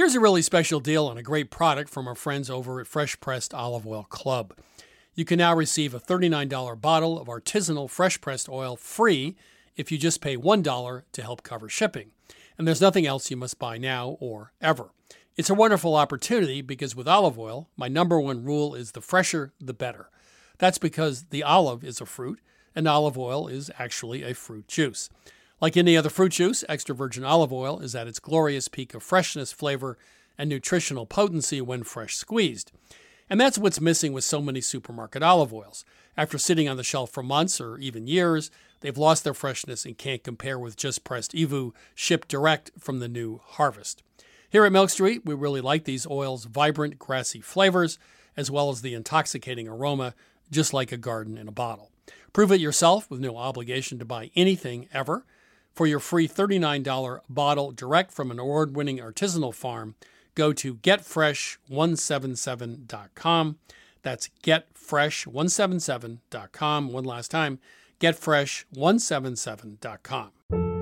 Here's a really special deal on a great product from our friends over at Fresh Pressed Olive Oil Club. You can now receive a $39 bottle of artisanal fresh pressed oil free if you just pay $1 to help cover shipping. And there's nothing else you must buy now or ever. It's a wonderful opportunity because with olive oil, my number one rule is the fresher, the better. That's because the olive is a fruit, and olive oil is actually a fruit juice. Like any other fruit juice, extra virgin olive oil is at its glorious peak of freshness, flavor, and nutritional potency when fresh squeezed. And that's what's missing with so many supermarket olive oils. After sitting on the shelf for months or even years, they've lost their freshness and can't compare with just pressed EVOO shipped direct from the new harvest. Here at Milk Street, we really like these oils' vibrant, grassy flavors, as well as the intoxicating aroma, just like a garden in a bottle. Prove it yourself with no obligation to buy anything ever. For your free $39 bottle direct from an award-winning artisanal farm, go to getfresh177.com. That's getfresh177.com. One last time, getfresh177.com.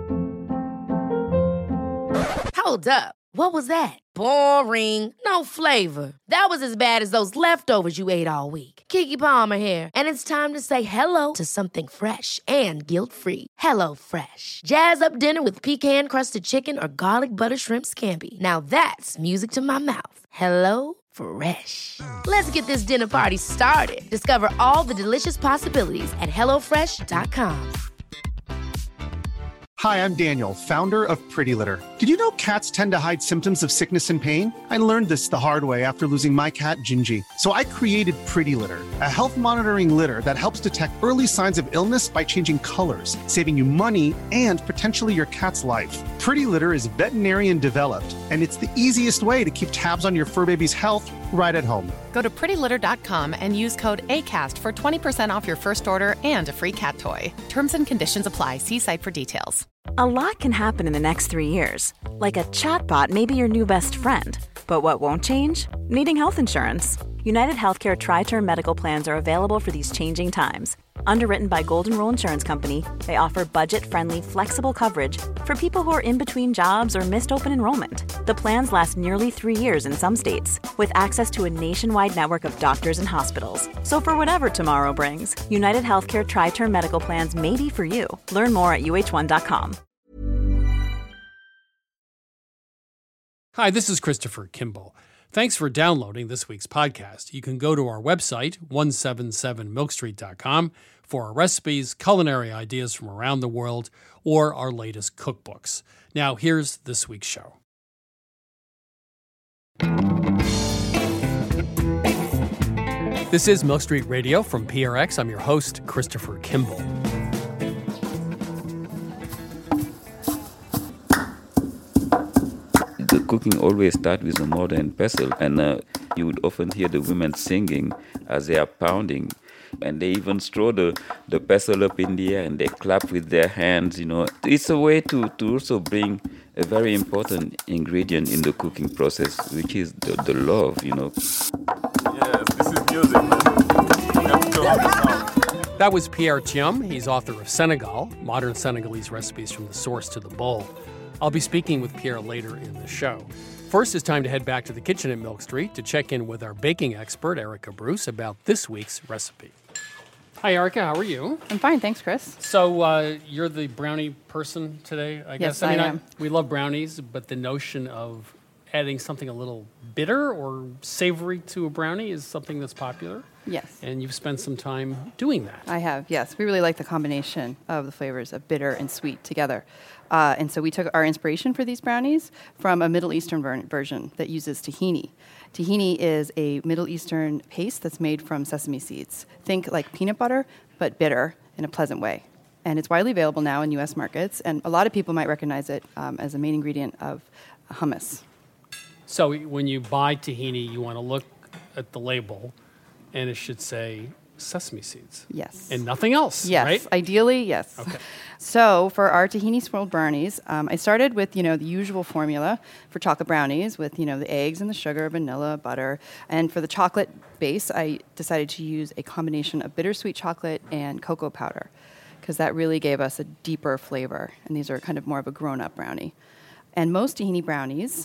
Hold up. What was that? Boring. No flavor. That was as bad as those leftovers you ate all week. Keke Palmer here, and it's time to say hello to something fresh and guilt-free. Hello Fresh. Jazz up dinner with pecan-crusted chicken or garlic butter shrimp scampi. Now that's music to my mouth. Hello Fresh. Let's get this dinner party started. Discover all the delicious possibilities at hellofresh.com. Hi, I'm Daniel, founder of Pretty Litter. Did you know cats tend to hide symptoms of sickness and pain? I learned this the hard way after losing my cat, Gingy. So I created Pretty Litter, a health monitoring litter that helps detect early signs of illness by changing colors, saving you money and potentially your cat's life. Pretty Litter is veterinarian developed, and it's the easiest way to keep tabs on your fur baby's health right at home. Go to prettylitter.com and use code ACAST for 20% off your first order and a free cat toy. Terms and conditions apply. See site for details. A lot can happen in the next 3 years. Like a chatbot may be your new best friend. But what won't change? Needing health insurance. United Healthcare Tri-Term Medical Plans are available for these changing times. Underwritten by Golden Rule Insurance Company, they offer budget-friendly, flexible coverage for people who are in between jobs or missed open enrollment. The plans last nearly 3 years in some states, with access to a nationwide network of doctors and hospitals. So for whatever tomorrow brings, United Healthcare Tri-Term Medical Plans may be for you. Learn more at uh1.com. Hi, this is Christopher Kimball. Thanks for downloading this week's podcast. You can go to our website, 177milkstreet.com, for our recipes, culinary ideas from around the world, or our latest cookbooks. Now, here's this week's show. This is Milk Street Radio from PRX. I'm your host, Christopher Kimball. The cooking always starts with a mortar and pestle, and you would often hear the women singing as they are pounding, and they even throw the pestle up in the air and they clap with their hands. You know, it's a way to also bring a very important ingredient in the cooking process, which is the love. You know. Yes, this is music, man. We have to turn this out. That was Pierre Thiam. He's author of Senegal, Modern Senegalese Recipes from the Source to the Bowl. I'll be speaking with Pierre later in the show. First, it's time to head back to the kitchen at Milk Street to check in with our baking expert, Erica Bruce, about this week's recipe. Hi, Erica. How are you? I'm fine, thanks, Chris. So you're the brownie person today, I guess? Yes, I am. We love brownies, but the notion of adding something a little bitter or savory to a brownie is something that's popular. Yes. And you've spent some time doing that. I have, yes. We really like the combination of the flavors of bitter and sweet together. And so we took our inspiration for these brownies from a Middle Eastern version that uses tahini. Tahini is a Middle Eastern paste that's made from sesame seeds. Think like peanut butter, but bitter in a pleasant way. And it's widely available now in U.S. markets, and a lot of people might recognize it as a main ingredient of hummus. So when you buy tahini, you want to look at the label, and it should say sesame seeds. Yes. And nothing else, yes. right? Ideally, yes. Okay. So for our tahini swirled brownies, I started with, the usual formula for chocolate brownies with, the eggs and the sugar, vanilla, butter. And for the chocolate base, I decided to use a combination of bittersweet chocolate and cocoa powder because that really gave us a deeper flavor. And these are kind of more of a grown-up brownie. And most tahini brownies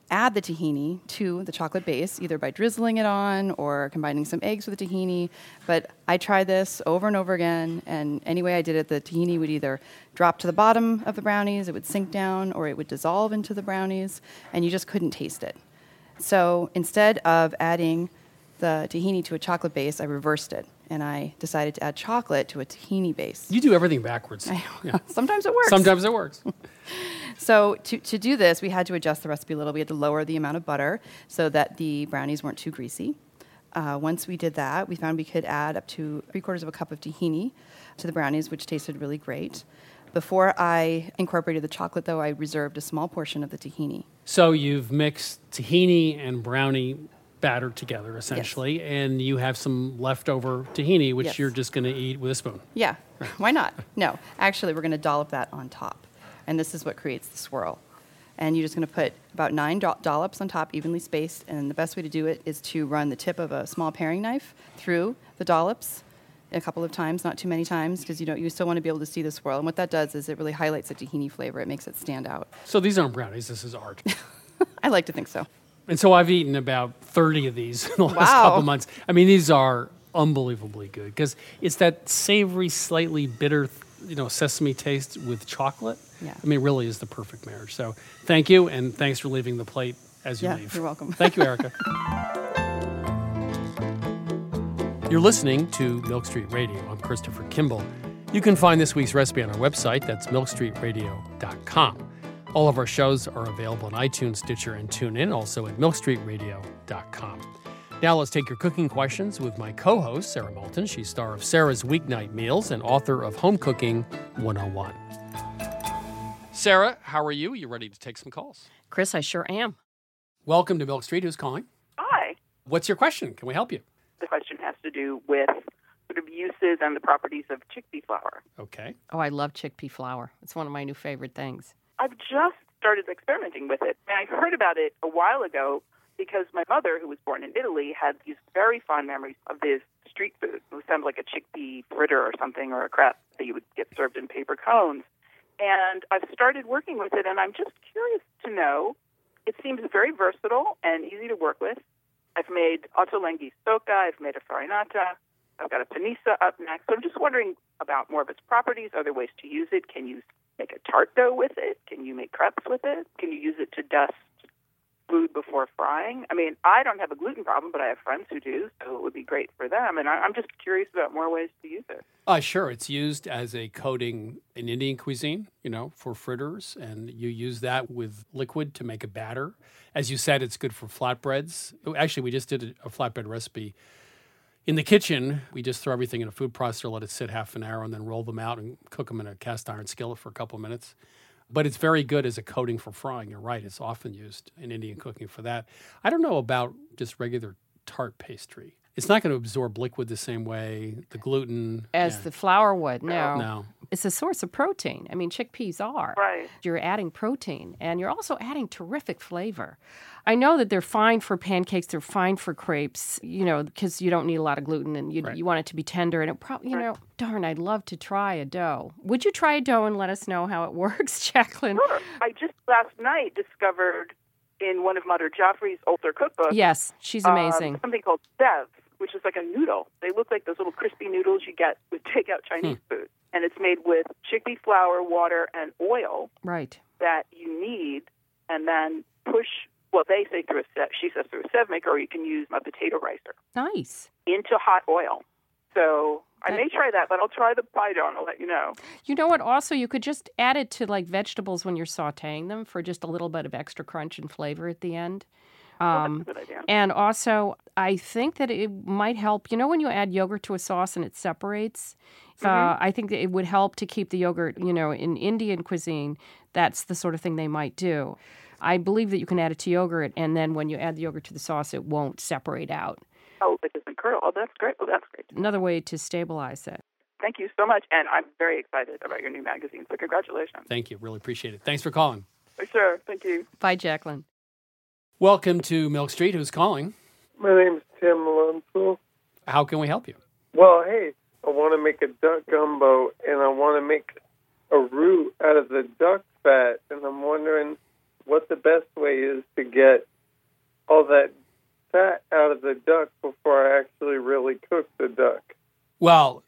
add the tahini to the chocolate base, either by drizzling it on or combining some eggs with the tahini. But I tried this over and over again, and any way I did it, the tahini would either drop to the bottom of the brownies, it would sink down, or it would dissolve into the brownies, and you just couldn't taste it. So instead of adding the tahini to a chocolate base, I reversed it, and I decided to add chocolate to a tahini base. You do everything backwards. Yeah. Sometimes it works. Sometimes it works. So to do this, we had to adjust the recipe a little. We had to lower the amount of butter so that the brownies weren't too greasy. Once we did that, we found we could add up to 3/4 of a cup of tahini to the brownies, which tasted really great. Before I incorporated the chocolate, though, I reserved a small portion of the tahini. So you've mixed tahini and brownie batter together, essentially, and you have some leftover tahini, which you're just going to eat with a spoon. Yeah, why not? No, actually, we're going to dollop that on top, and this is what creates the swirl. And you're just going to put about 9 dollops on top, evenly spaced, and the best way to do it is to run the tip of a small paring knife through the dollops a couple of times, not too many times, because you still want to be able to see the swirl. And what that does is it really highlights the tahini flavor. It makes it stand out. So these aren't brownies. This is art. I like to think so. And so I've eaten about 30 of these in the last couple months. I mean, these are unbelievably good because it's that savory, slightly bitter, sesame taste with chocolate. Yeah. I mean, it really is the perfect marriage. So thank you, and thanks for leaving the plate as you leave. You're welcome. Thank you, Erica. You're listening to Milk Street Radio. I'm Christopher Kimball. You can find this week's recipe on our website. That's milkstreetradio.com. All of our shows are available on iTunes, Stitcher, and TuneIn, also at milkstreetradio.com. Now let's take your cooking questions with my co-host, Sarah Moulton. She's star of Sarah's Weeknight Meals and author of Home Cooking 101. Sarah, how are you? You ready to take some calls? Chris, I sure am. Welcome to Milk Street. Who's calling? Hi. What's your question? Can we help you? The question has to do with sort of uses and the properties of chickpea flour. Okay. Oh, I love chickpea flour. It's one of my new favorite things. I've just started experimenting with it, and I heard about it a while ago because my mother, who was born in Italy, had these very fond memories of this street food. It sounded like a chickpea fritter or something, or a crepe that you would get served in paper cones. And I've started working with it, and I'm just curious to know. It seems very versatile and easy to work with. I've made ottolenghi socca, I've made a farinata, I've got a panissa up next. So I'm just wondering about more of its properties. Are there ways to use it? Can you make a tart dough with it? Can you make crepes with it? Can you use it to dust food before frying? I mean, I don't have a gluten problem, but I have friends who do, so it would be great for them. And I'm just curious about more ways to use it. Sure. It's used as a coating in Indian cuisine, for fritters, and you use that with liquid to make a batter. As you said, it's good for flatbreads. Actually, we just did a flatbread recipe in the kitchen. We just throw everything in a food processor, let it sit half an hour, and then roll them out and cook them in a cast iron skillet for a couple of minutes. But it's very good as a coating for frying. You're right. It's often used in Indian cooking for that. I don't know about just regular tart pastry. It's not going to absorb liquid the same way, the gluten. As the flour would, no. No. It's a source of protein. I mean, chickpeas are. Right. You're adding protein, and you're also adding terrific flavor. I know that they're fine for pancakes, they're fine for crepes, because you don't need a lot of gluten, and you want it to be tender. And it probably, darn, I'd love to try a dough. Would you try a dough and let us know how it works, Jacqueline? Sure. I just last night discovered in one of Mother Joffrey's older cookbooks. Yes, she's amazing. Something called sev, which is like a noodle. They look like those little crispy noodles you get with takeout Chinese food. And it's made with chickpea flour, water, and oil. Right. That you need, and then push, they say through she says through a sev maker, or you can use a potato ricer. Nice. Into hot oil. So I may try that, but I'll try the pie dough and I'll let you know. You know what? Also, you could just add it to vegetables when you're sautéing them for just a little bit of extra crunch and flavor at the end. That's a good idea. And also, I think that it might help. When you add yogurt to a sauce and it separates, I think that it would help to keep the yogurt, in Indian cuisine, that's the sort of thing they might do. I believe that you can add it to yogurt, and then when you add the yogurt to the sauce, it won't separate out. Oh, it doesn't curdle. Oh, that's great. Well, that's great. Another way to stabilize it. Thank you so much, and I'm very excited about your new magazine, so congratulations. Thank you. Really appreciate it. Thanks for calling. Sure. Thank you. Bye, Jacqueline. Welcome to Milk Street. Who's calling? My name's Tim Alonso. How can we help you? Well, hey, I want to make a duck gumbo, and I want to make a roux out of the duck fat, and I'm wondering what the best way is to get all that fat out of the duck before I actually really cook the duck. Well,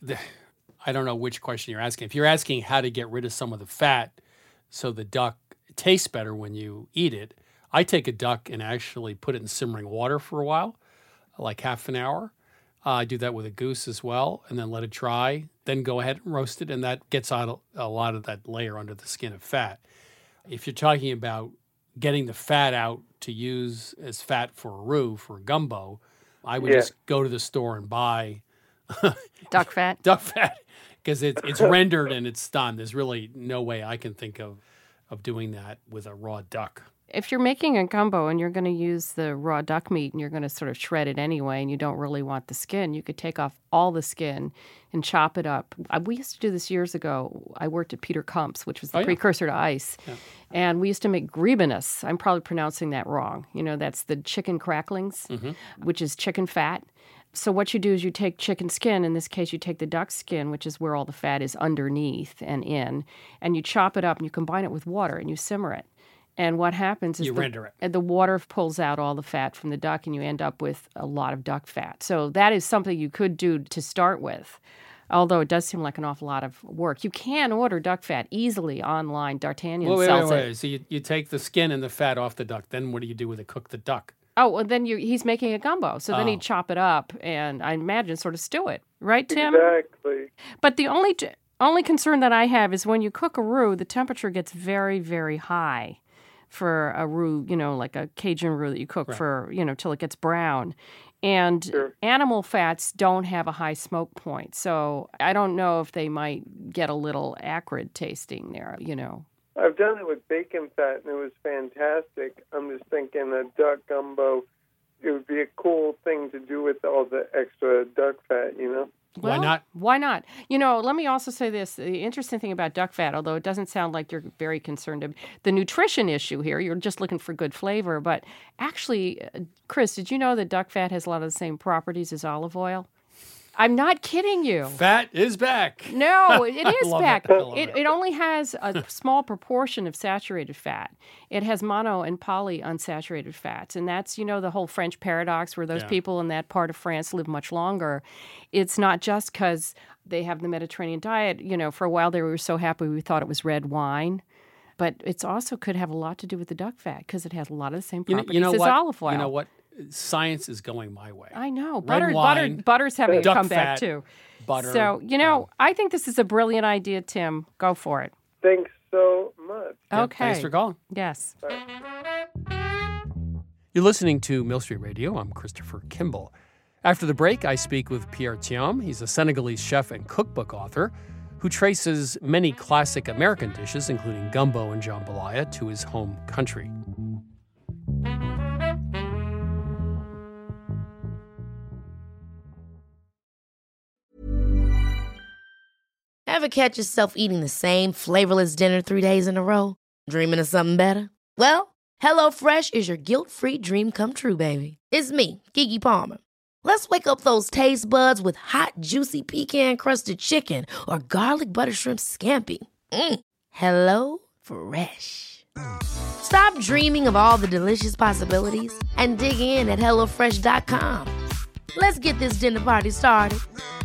I don't know which question you're asking. If you're asking how to get rid of some of the fat so the duck tastes better when you eat it, I take a duck and actually put it in simmering water for a while, like half an hour. I do that with a goose as well, and then let it dry. Then go ahead and roast it, and that gets out a lot of that layer under the skin of fat. If you're talking about getting the fat out to use as fat for a roux, for a gumbo, I would just go to the store and buy duck fat. Duck fat, because it's rendered and it's done. There's really no way I can think of doing that with a raw duck. If you're making a gumbo and you're going to use the raw duck meat and you're going to sort of shred it anyway and you don't really want the skin, you could take off all the skin and chop it up. We used to do this years ago. I worked at Peter Kump's, which was the precursor to ice. Yeah. And we used to make griebinus. I'm probably pronouncing that wrong. You know, that's the chicken cracklings, which is chicken fat. So what you do is you take chicken skin, in this case you take the duck skin, which is where all the fat is underneath and in, and you chop it up and you combine it with water and you simmer it. And what happens is the water pulls out all the fat from the duck and you end up with a lot of duck fat. So that is something you could do to start with, although it does seem like an awful lot of work. You can order duck fat easily online. D'Artagnan sells it. Wait. So you take the skin and the fat off the duck. Then what do you do with it? Cook the duck? Oh, well, then he's making a gumbo. So then he'd chop it up and I imagine sort of stew it. Right, Tim? Exactly. But the only concern that I have is when you cook a roux, the temperature gets very, very high for a roux, you know, like a Cajun roux that you cook for, you know, till it gets brown. And animal fats don't have a high smoke point. So I don't know if they might get a little acrid tasting there, you know. I've done it with bacon fat, and it was fantastic. I'm just thinking a duck gumbo, it would be a cool thing to do with all the extra duck fat, you know? Well, why not? Why not? You know, let me also say this. The interesting thing about duck fat, although it doesn't sound like you're very concerned about the nutrition issue here, you're just looking for good flavor. But actually, Chris, did you know that duck fat has a lot of the same properties as olive oil? I'm not kidding you. Fat is back. No, it is back. It only has a small proportion of saturated fat. It has mono and polyunsaturated fats. And that's, you know, the whole French paradox where those people in that part of France live much longer. It's not just because they have the Mediterranean diet. You know, for a while they were so happy we thought it was red wine. But it's also could have a lot to do with the duck fat because it has a lot of the same properties as olive oil. You know what? Science is going my way. I know. Butter's having a comeback, too. Butter. So, you know, I think this is a brilliant idea, Tim. Go for it. Thanks so much. Okay. Thanks for calling. Yes. You're listening to Mill Street Radio. I'm Christopher Kimball. After the break, I speak with Pierre Thiam. He's a Senegalese chef and cookbook author who traces many classic American dishes, including gumbo and jambalaya, to his home country. Ever catch yourself eating the same flavorless dinner 3 days in a row? Dreaming of something better? Well, HelloFresh is your guilt-free dream come true, baby. It's me, Keke Palmer. Let's wake up those taste buds with hot, juicy pecan-crusted chicken or garlic butter shrimp scampi. Hello Fresh. Stop dreaming of all the delicious possibilities and dig in at HelloFresh.com. Let's get this dinner party started.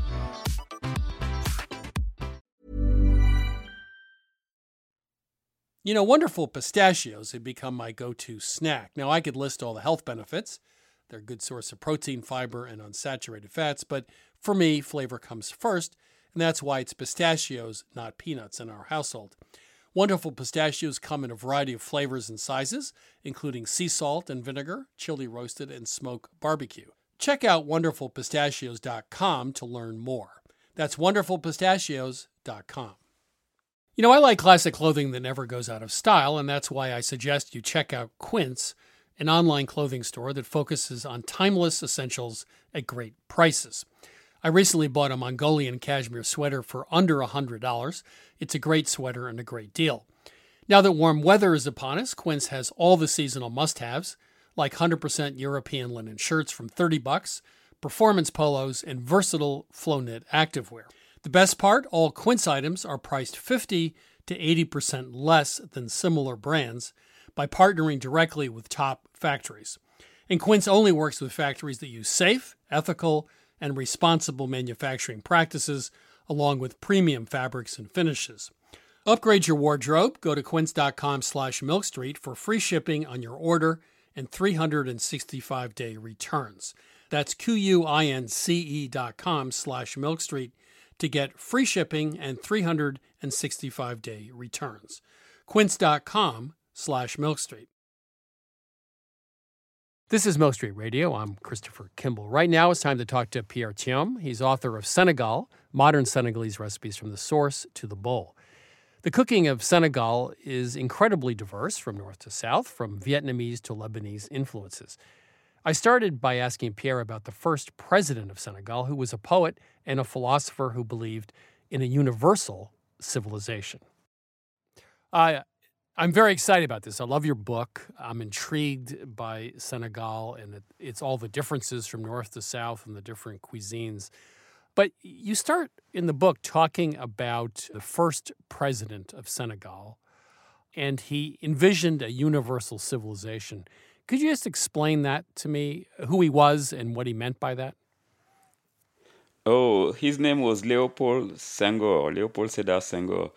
You know, Wonderful Pistachios have become my go-to snack. Now, I could list all the health benefits. They're a good source of protein, fiber, and unsaturated fats, but for me, flavor comes first, and that's why it's pistachios, not peanuts, in our household. Wonderful Pistachios come in a variety of flavors and sizes, including sea salt and vinegar, chili roasted, and smoke barbecue. Check out wonderfulpistachios.com to learn more. That's wonderfulpistachios.com. You know, I like classic clothing that never goes out of style, and that's why I suggest you check out Quince, an online clothing store that focuses on timeless essentials at great prices. I recently bought a Mongolian cashmere sweater for under $100. It's a great sweater and a great deal. Now that warm weather is upon us, Quince has all the seasonal must-haves, like 100% European linen shirts from $30, performance polos, and versatile flow-knit activewear. The best part, all Quince items are priced 50 to 80% less than similar brands, by partnering directly with top factories. And Quince only works with factories that use safe, ethical, and responsible manufacturing practices, along with premium fabrics and finishes. Upgrade your wardrobe. Go to quince.com/milkstreet for free shipping on your order and 365-day returns. That's QUINCE.com/milkstreet to get free shipping and 365-day returns. Quince.com/milkstreet. This is Milk Street Radio. I'm Christopher Kimball. Right now it's time to talk to Pierre Thiam. He's author of Senegal, Modern Senegalese Recipes from the Source to the Bowl. The cooking of Senegal is incredibly diverse from north to south, from Vietnamese to Lebanese influences. I started by asking Pierre about the first president of Senegal, who was a poet and a philosopher who believed in a universal civilization. I'm very excited about this. I love your book. I'm intrigued by Senegal and it's all the differences from north to south and the different cuisines. But you start in the book talking about the first president of Senegal, and he envisioned a universal civilization. Could you just explain that to me, who he was and what he meant by that? Oh, his name was Leopold Sédar Senghor.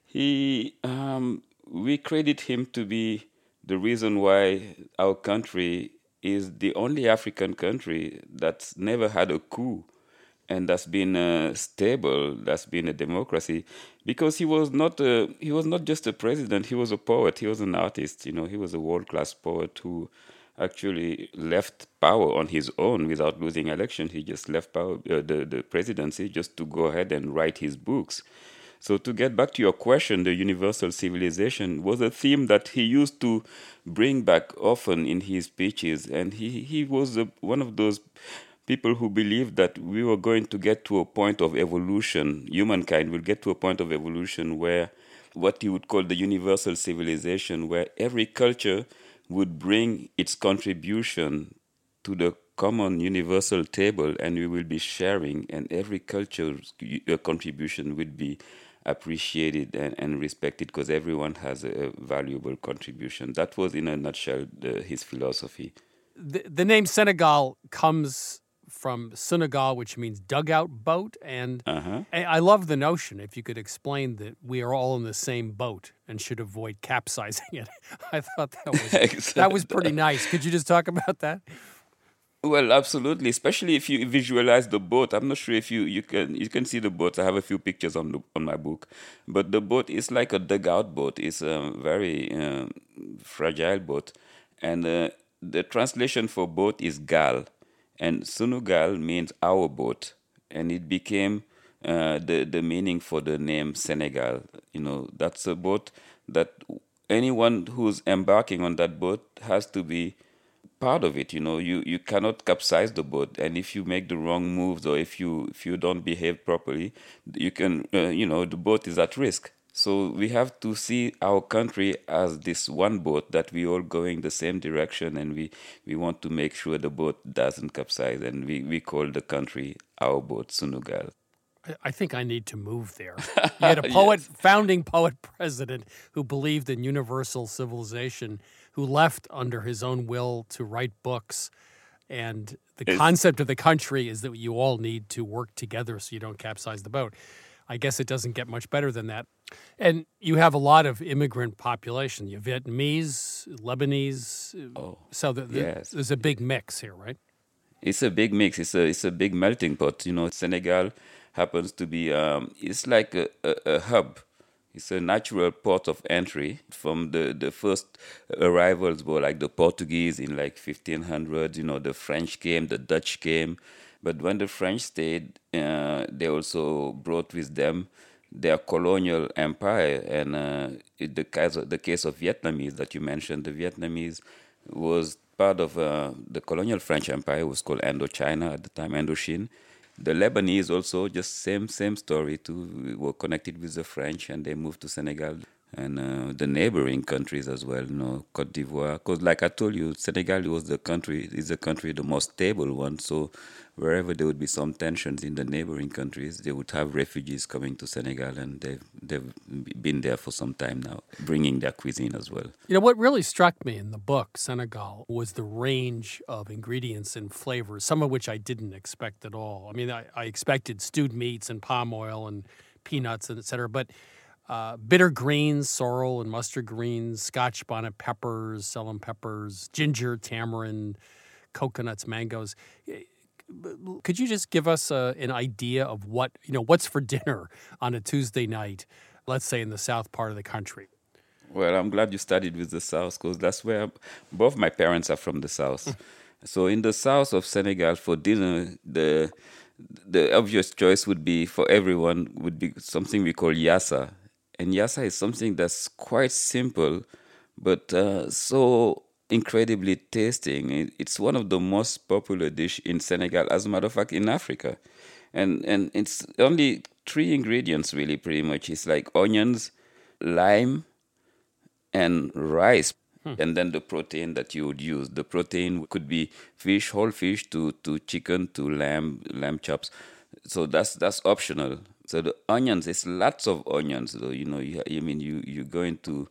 We credit him to be the reason why our country is the only African country that's never had a coup and that's been stable, that's been a democracy, because he was not just a president, he was a poet, he was an artist, he was a world-class poet who actually left power on his own without losing election. He just left power, the presidency, just to go ahead and write his books. So to get back to your question, the universal civilization was a theme that he used to bring back often in his speeches. And he was one of those people who believed that we were going to get to a point of evolution. Humankind will get to a point of evolution where what he would call the universal civilization, where every culture would bring its contribution to the common universal table, and we will be sharing, and every culture's contribution would be appreciated and respected because everyone has a valuable contribution. That was, in a nutshell, his philosophy. The name Senegal comes from Senegal, which means dugout boat, and I love the notion, if you could explain that we are all in the same boat and should avoid capsizing it. I thought that was pretty nice. Could you just talk about that? Well, absolutely, especially if you visualize the boat. I'm not sure if you can see the boat. I have a few pictures on my book. But the boat is like a dugout boat. It's a very fragile boat. And the translation for boat is gal. And Sunugal means our boat. And it became the meaning for the name Senegal. That's a boat that anyone who's embarking on that boat has to be part of it. You cannot capsize the boat, and if you make the wrong moves or if you don't behave properly, you can the boat is at risk. So we have to see our country as this one boat that we all going the same direction, and we want to make sure the boat doesn't capsize, and we call the country our boat, Sunugal. I think I need to move there. You had a poet, founding poet president who believed in universal civilization, who left under his own will to write books. And the concept of the country is that you all need to work together so you don't capsize the boat. I guess it doesn't get much better than that. And you have a lot of immigrant population. You have Vietnamese, Lebanese. So there's a big mix here, right? It's a big mix. It's a big melting pot. Senegal happens to be, it's like a hub. It's a natural port of entry. From the first arrivals were like the Portuguese in like 1500, the French came, the Dutch came. But when the French stayed, they also brought with them their colonial empire. And the case of Vietnamese that you mentioned, the Vietnamese was part of the colonial French empire. It was called Indochina at the time, Indochine. The Lebanese also, just same story too. We were connected with the French and they moved to Senegal. and the neighboring countries as well, Cote d'Ivoire. Because, like I told you, Senegal is the country the most stable one. So, wherever there would be some tensions in the neighboring countries, they would have refugees coming to Senegal, and they've been there for some time now, bringing their cuisine as well. What really struck me in the book, Senegal, was the range of ingredients and flavors, some of which I didn't expect at all. I mean, I expected stewed meats and palm oil and peanuts, and et cetera, but bitter greens, sorrel and mustard greens, Scotch bonnet peppers, Ceylon peppers, ginger, tamarind, coconuts, mangoes. Could you just give us an idea of what's for dinner on a Tuesday night, let's say in the south part of the country? Well, I'm glad you started with the south, because that's where both my parents are from, the south. So in the south of Senegal, for dinner, the obvious choice would be, for everyone, would be something we call yassa. And yassa is something that's quite simple, but so incredibly tasting. It's one of the most popular dish in Senegal, as a matter of fact, in Africa. And it's only 3 ingredients, really, pretty much. It's like onions, lime, and rice. And then the protein that you would use. The protein could be fish, whole fish, to chicken, to lamb chops. So that's optional. So the onions, it's lots of onions. So, you go into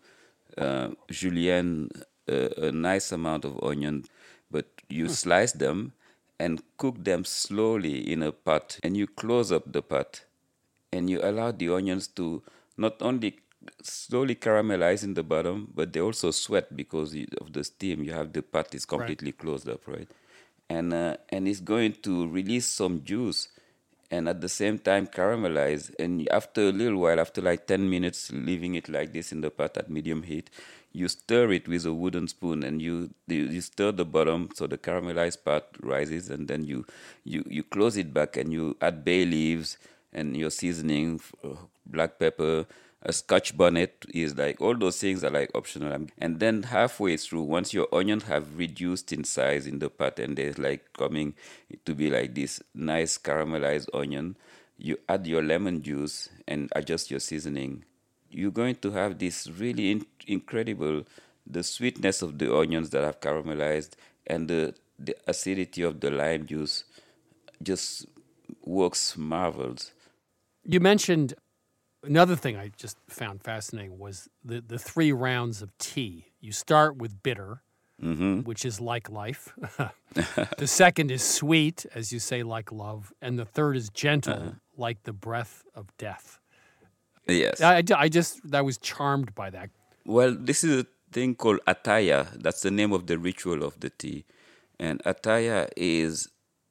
julienne, a nice amount of onion, but you slice them and cook them slowly in a pot. And you close up the pot. And you allow the onions to not only slowly caramelize in the bottom, but they also sweat because of the steam. You have the pot is completely closed up, right? And it's going to release some juice, and at the same time caramelize. And after a little while, after like 10 minutes, leaving it like this in the pot at medium heat, you stir it with a wooden spoon, and you stir the bottom so the caramelized part rises, and then you close it back, and you add bay leaves and your seasoning, black pepper. A Scotch bonnet is like, all those things are like optional. And then halfway through, once your onions have reduced in size in the pot and they're like coming to be like this nice caramelized onion, you add your lemon juice and adjust your seasoning. You're going to have this really incredible, the sweetness of the onions that have caramelized and the acidity of the lime juice just works marvels. You mentioned another thing I just found fascinating was the 3 rounds of tea. You start with bitter, which is like life. The second is sweet, as you say, like love. And the third is gentle, like the breath of death. Yes. I was charmed by that. Well, this is a thing called ataya. That's the name of the ritual of the tea. And ataya is,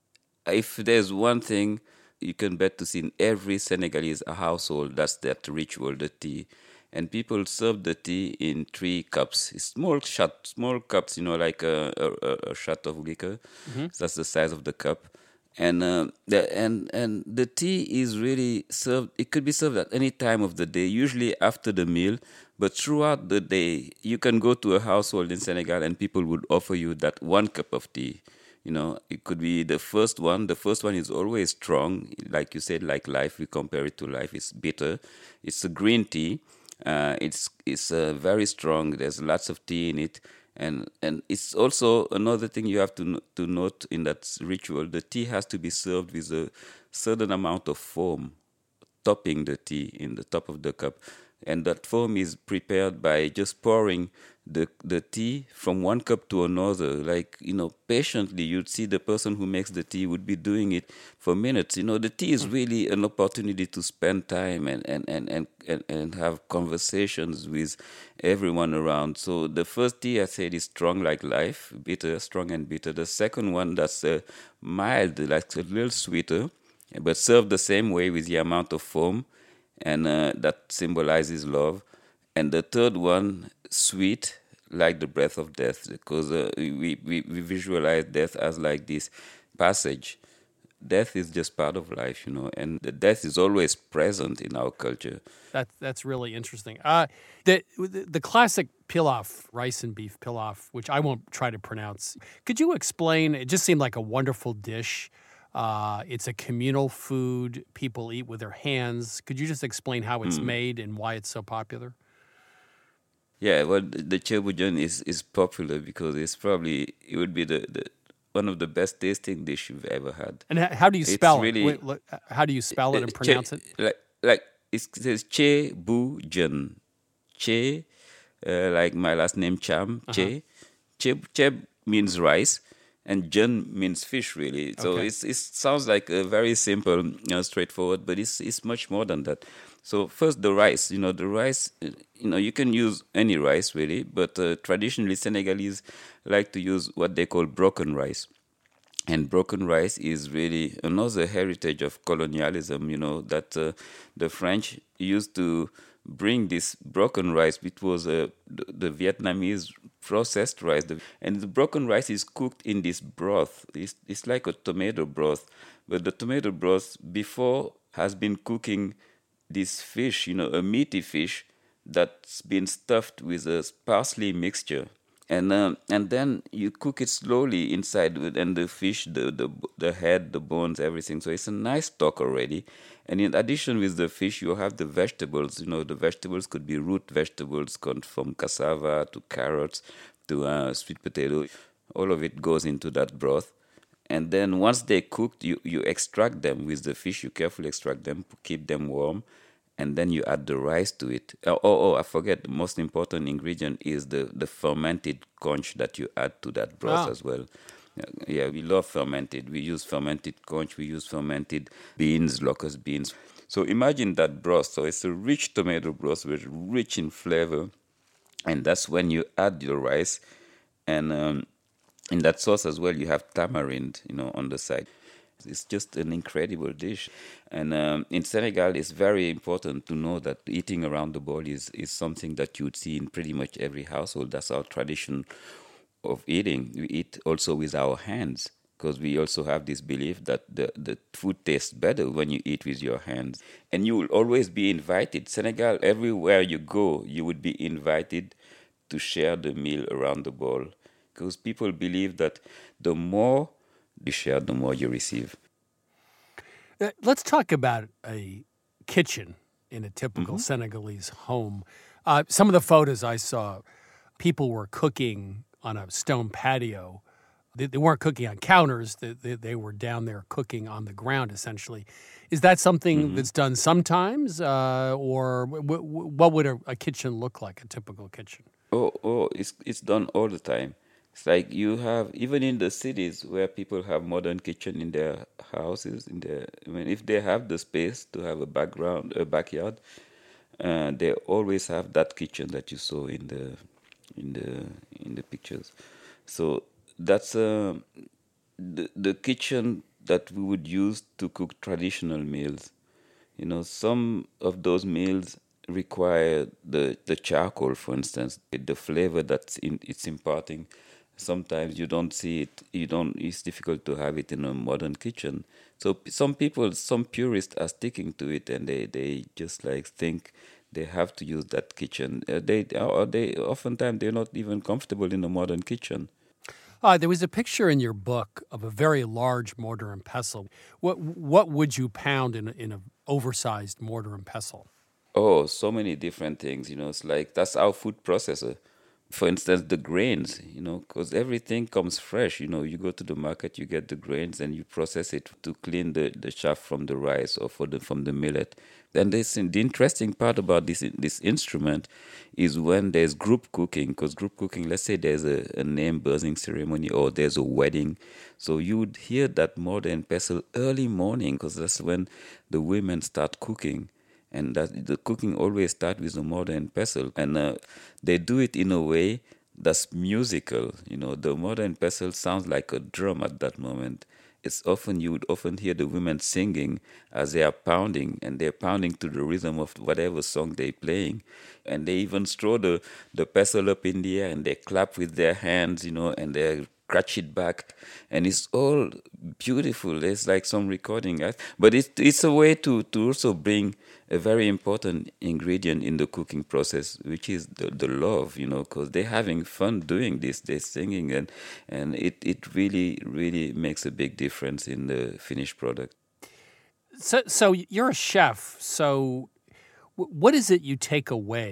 if there's one thing you can bet to see in every Senegalese household, that's that ritual, the tea. And people serve the tea in 3 cups. It's small cups, like a shot of liquor. So that's the size of the cup. And the tea is really served. It could be served at any time of the day, usually after the meal. But throughout the day, you can go to a household in Senegal and people would offer you that 1 cup of tea. It could be the first one. The first one is always strong. Like you said, like life, we compare it to life. It's bitter. It's a green tea. It's very strong. There's lots of tea in it. And it's also another thing you have to note in that ritual. The tea has to be served with a certain amount of foam, topping the tea in the top of the cup. And that foam is prepared by just pouring the tea from 1 cup to another. Like, patiently, you'd see the person who makes the tea would be doing it for minutes. The tea is really an opportunity to spend time and have conversations with everyone around. So the first tea, I said, is strong like life, bitter, strong and bitter. The second one, that's mild, like a little sweeter, but served the same way with the amount of foam. And that symbolizes love. And the third one, sweet, like the breath of death, because we visualize death as like this passage. Death is just part of life, and the death is always present in our culture. That's really interesting. The classic pilaf, rice and beef pilaf, which I won't try to pronounce. Could you explain? It just seemed like a wonderful dish. It's a communal food people eat with their hands. Could you just explain how it's made and why it's so popular? Yeah, well, the chebujan is popular because it would be the one of the best tasting dish you've ever had. And how do you It's spell really, it? How do you spell it and pronounce it? Like it says chebujan. Che, like my last name Cham. Che. Cheb means rice, and jan means fish. Really, so Okay. it sounds like a very simple, straightforward, but it's much more than that. So first, the rice. The rice. You can use any rice really, but traditionally Senegalese like to use what they call broken rice. And broken rice is really another heritage of colonialism, that the French used to bring this broken rice, which was the Vietnamese processed rice. And the broken rice is cooked in this broth. It's like a tomato broth. But the tomato broth before has been cooking this fish, a meaty fish that's been stuffed with a parsley mixture. And then you cook it slowly inside, and the fish, the head, the bones, everything. So it's a nice stock already. And in addition with the fish, you have the vegetables. The vegetables could be root vegetables, from cassava to carrots to sweet potato. All of it goes into that broth. And then once they're cooked, you extract them with the fish. You carefully extract them, keep them warm. And then you add the rice to it. I forget, the most important ingredient is the fermented conch that you add to that broth as well. Yeah, we love fermented. We use fermented conch. We use fermented beans, locust beans. So imagine that broth. So it's a rich tomato broth, which is rich in flavor. And that's when you add your rice. And in that sauce as well, you have tamarind, on the side. It's just an incredible dish. And in Senegal, it's very important to know that eating around the bowl is something that you would see in pretty much every household. That's our tradition of eating. We eat also with our hands because we also have this belief that the food tastes better when you eat with your hands. And you will always be invited. Senegal, everywhere you go, you would be invited to share the meal around the bowl because people believe that the more you share, the more you receive. Let's talk about a kitchen in a typical Senegalese home. Some of the photos I saw, people were cooking on a stone patio. They weren't cooking on counters. They were down there cooking on the ground, essentially. Is that something that's done sometimes? Or what would a kitchen look like, a typical kitchen? It's done all the time. It's like you have, even in the cities where people have modern kitchen in their houses, if they have the space to have a backyard, they always have that kitchen that you saw in the pictures. So that's the kitchen that we would use to cook traditional meals. Some of those meals require the charcoal, for instance, the flavor it's imparting. Sometimes you don't see it. It's difficult to have it in a modern kitchen. So some purists are sticking to it, and they just think they have to use that kitchen. They oftentimes they're not even comfortable in a modern kitchen. There was a picture in your book of a very large mortar and pestle. What would you pound in an oversized mortar and pestle? Oh, so many different things. It's like that's our food processor. For instance, the grains, because everything comes fresh. You go to the market, you get the grains, and you process it to clean the chaff from the rice or from the millet. And the interesting part about this instrument is when there's group cooking, because group cooking, let's say there's a name buzzing ceremony or there's a wedding. So you would hear that mortar and pestle early morning, because that's when the women start cooking. And that the cooking always starts with the mortar and pestle. And they do it in a way that's musical. The mortar and pestle sounds like a drum at that moment. You would often hear the women singing as they are pounding, and they're pounding to the rhythm of whatever song they're playing. And they even throw the pestle up in the air, and they clap with their hands, and they scratch it back, and it's all beautiful. It's like some recording, but it's a way to also bring a very important ingredient in the cooking process, which is the love, because they're having fun doing this. They're singing, and it really, really makes a big difference in the finished product. So you're a chef. So what is it you take away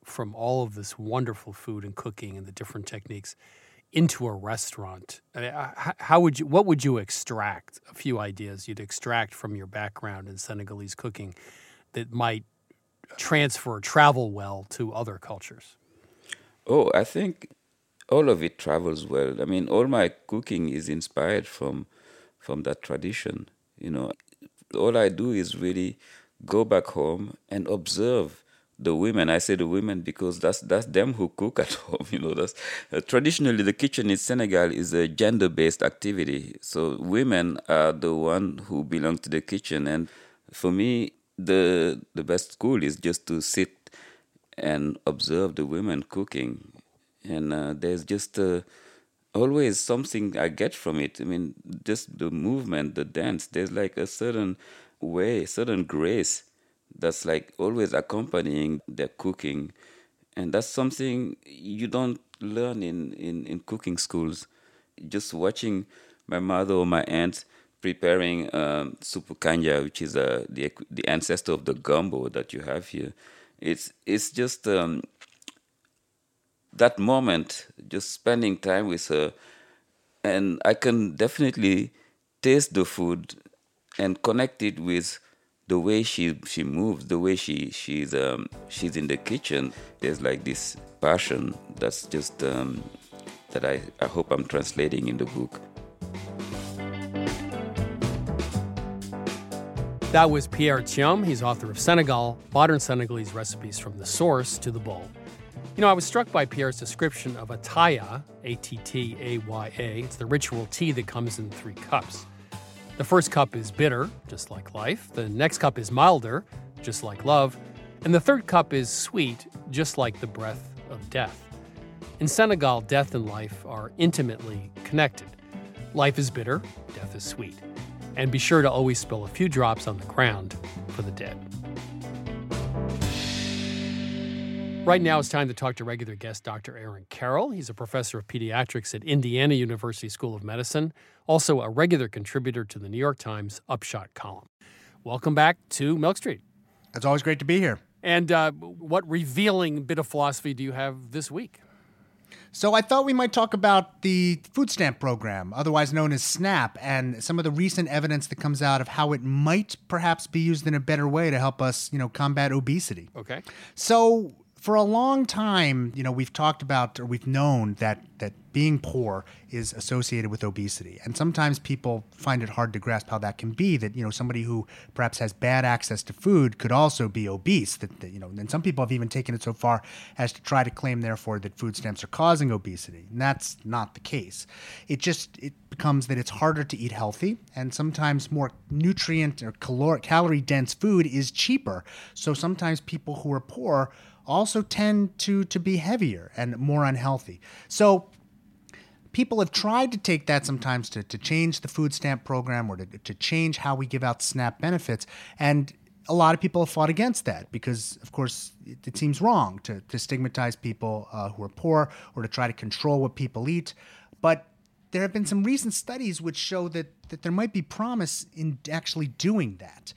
from all of this wonderful food and cooking and the different techniques into a restaurant? I mean, what would you extract? A few ideas you'd extract from your background in Senegalese cooking that might travel well to other cultures? Oh, I think all of it travels well. I mean, all my cooking is inspired from that tradition. All I do is really go back home and observe the women. I say the women because that's them who cook at home. That's traditionally the kitchen in Senegal is a gender-based activity. So women are the one who belong to the kitchen. And for me, the best school is just to sit and observe the women cooking. And there's just always something I get from it. I mean, just the movement, the dance, there's like a certain way, certain grace that's like always accompanying their cooking. And that's something you don't learn in cooking schools. Just watching my mother or my aunt preparing supu kanja, which is the ancestor of the gumbo that you have here. It's just that moment, just spending time with her, and I can definitely taste the food and connect it with the way she moves, the way she's in the kitchen. There's like this passion that's just that I hope I'm translating in the book. That was Pierre Thiam. He's author of Senegal, Modern Senegalese Recipes from the Source to the Bowl. I was struck by Pierre's description of attaya, A-T-T-A-Y-A. It's the ritual tea that comes in 3 cups. The first cup is bitter, just like life. The next cup is milder, just like love. And the third cup is sweet, just like the breath of death. In Senegal, death and life are intimately connected. Life is bitter, death is sweet. And be sure to always spill a few drops on the ground for the dead. Right now, it's time to talk to regular guest Dr. Aaron Carroll. He's a professor of pediatrics at Indiana University School of Medicine, also a regular contributor to the New York Times Upshot column. Welcome back to Milk Street. It's always great to be here. And what revealing bit of philosophy do you have this week? So I thought we might talk about the food stamp program, otherwise known as SNAP, and some of the recent evidence that comes out of how it might perhaps be used in a better way to help us, combat obesity. Okay. So for a long time, we've talked about, or we've known that being poor is associated with obesity. And sometimes people find it hard to grasp how that can be, that, somebody who perhaps has bad access to food could also be obese. And some people have even taken it so far as to try to claim, therefore, that food stamps are causing obesity. And that's not the case. It becomes that it's harder to eat healthy, and sometimes more nutrient or calorie-dense food is cheaper. So sometimes people who are poor also tend to be heavier and more unhealthy. So people have tried to take that sometimes to change the food stamp program or to change how we give out SNAP benefits. And a lot of people have fought against that because, of course, it seems wrong to stigmatize people who are poor or to try to control what people eat. But there have been some recent studies which show that there might be promise in actually doing that.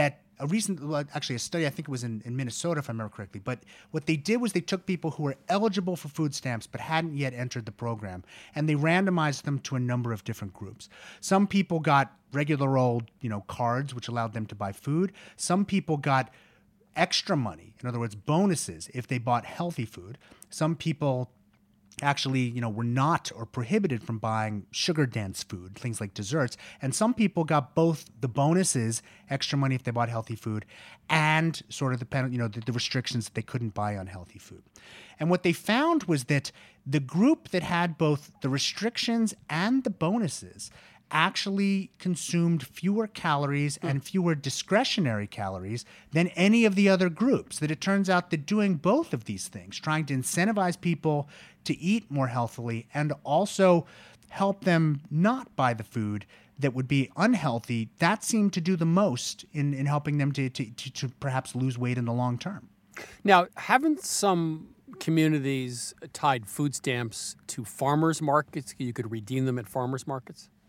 A study, I think it was in Minnesota, if I remember correctly, but what they did was they took people who were eligible for food stamps but hadn't yet entered the program, and they randomized them to a number of different groups. Some people got regular old, cards, which allowed them to buy food. Some people got extra money, in other words, bonuses, if they bought healthy food. Some people actually, were not or prohibited from buying sugar-dense food, things like desserts. And some people got both the bonuses, extra money if they bought healthy food, and sort of the restrictions that they couldn't buy unhealthy food. And what they found was that the group that had both the restrictions and the bonuses actually consumed fewer calories and fewer discretionary calories than any of the other groups. That it turns out that doing both of these things, trying to incentivize people to eat more healthily and also help them not buy the food that would be unhealthy, that seemed to do the most in helping them to perhaps lose weight in the long term. Now, haven't some communities tied food stamps to farmers markets? You could redeem them at farmers markets?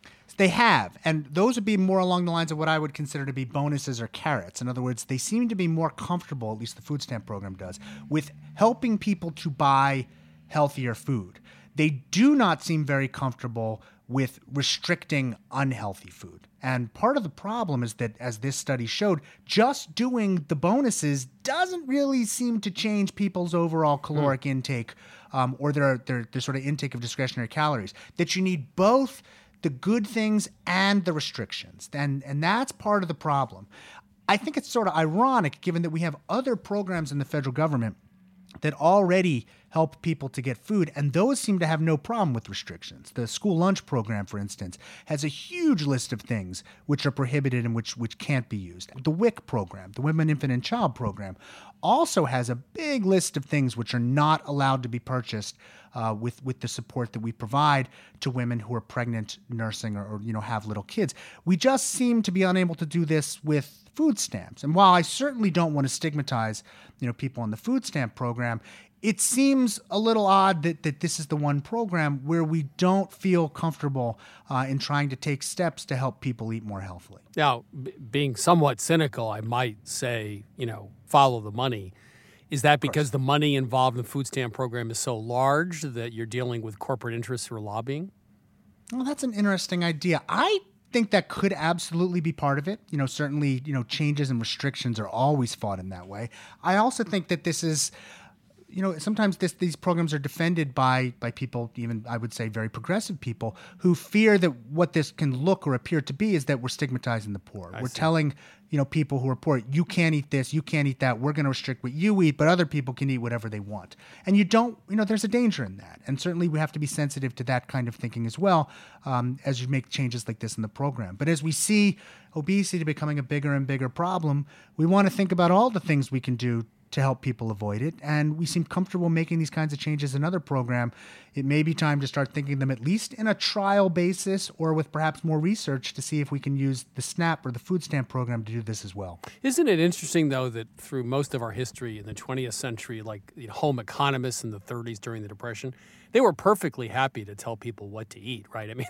They have, and those would be more along the lines of what I would consider to be bonuses or carrots. In other words, they seem to be more comfortable, at least the food stamp program does, with helping people to buy healthier food. They do not seem very comfortable with restricting unhealthy food. And part of the problem is that, as this study showed, just doing the bonuses doesn't really seem to change people's overall caloric intake or their sort of intake of discretionary calories. That you need both the good things and the restrictions. And that's part of the problem. I think it's sort of ironic, given that we have other programs in the federal government that already help people to get food, and those seem to have no problem with restrictions. The school lunch program, for instance, has a huge list of things which are prohibited and which can't be used. The WIC program, the Women, Infant, and Child program, also has a big list of things which are not allowed to be purchased with the support that we provide to women who are pregnant, nursing, or have little kids. We just seem to be unable to do this with food stamps. And while I certainly don't want to stigmatize people on the food stamp program, it seems a little odd that this is the one program where we don't feel comfortable in trying to take steps to help people eat more healthily. Now, being somewhat cynical, I might say, follow the money. Is that because the money involved in the food stamp program is so large that you're dealing with corporate interests who are lobbying? Well, that's an interesting idea. I think that could absolutely be part of it. Certainly, changes and restrictions are always fought in that way. I also think that this is, sometimes these programs are defended by people, even I would say very progressive people, who fear that what this can look or appear to be is that we're stigmatizing the poor. We're telling people who are poor, you can't eat this, you can't eat that, we're going to restrict what you eat, but other people can eat whatever they want. And you don't, there's a danger in that. And certainly we have to be sensitive to that kind of thinking as well as you make changes like this in the program. But as we see obesity becoming a bigger and bigger problem, we want to think about all the things we can do to help people avoid it. And we seem comfortable making these kinds of changes in another program. It may be time to start thinking them at least in a trial basis or with perhaps more research to see if we can use the SNAP or the food stamp program to do this as well. Isn't it interesting, though, that through most of our history in the 20th century, like home economists in the 30s during the Depression, they were perfectly happy to tell people what to eat, right? I mean,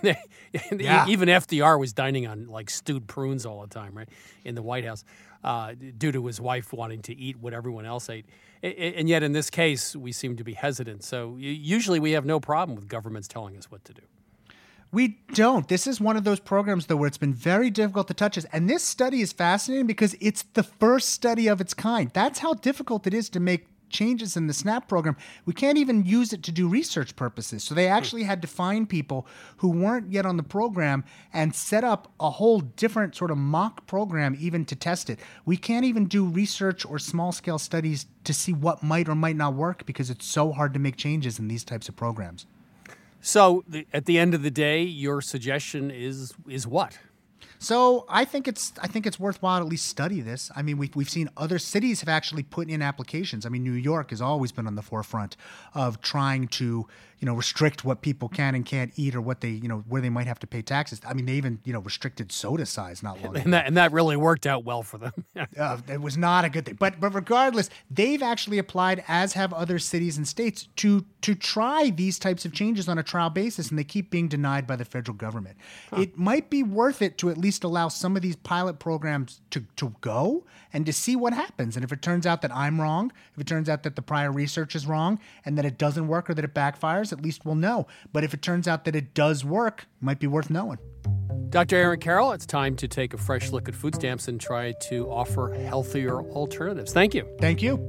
even FDR was dining on like stewed prunes all the time, right, in the White House. Due to his wife wanting to eat what everyone else ate. And yet in this case, we seem to be hesitant. So usually we have no problem with governments telling us what to do. We don't. This is one of those programs, though, where it's been very difficult to touch us. And this study is fascinating because it's the first study of its kind. That's how difficult it is to make changes in the SNAP program. We can't even use it to do research purposes. So they actually had to find people who weren't yet on the program and set up a whole different sort of mock program even to test it. We can't even do research or small-scale studies to see what might or might not work because it's so hard to make changes in these types of programs. So at the end of the day, your suggestion is what? So I think it's worthwhile to at least study this. I mean, we've seen other cities have actually put in applications. I mean, New York has always been on the forefront of trying to, restrict what people can and can't eat or what they, where they might have to pay taxes. I mean, they even, restricted soda size not long ago. And that really worked out well for them. It was not a good thing. But regardless, they've actually applied, as have other cities and states, to try these types of changes on a trial basis, and they keep being denied by the federal government. It might be worth it to at least allow some of these pilot programs to go and to see what happens. And if it turns out that I'm wrong, if it turns out that the prior research is wrong and that it doesn't work or that it backfires, at least we'll know. But if it turns out that it does work, it might be worth knowing. Dr. Aaron Carroll, it's time to take a fresh look at food stamps and try to offer healthier alternatives. Thank you. Thank you.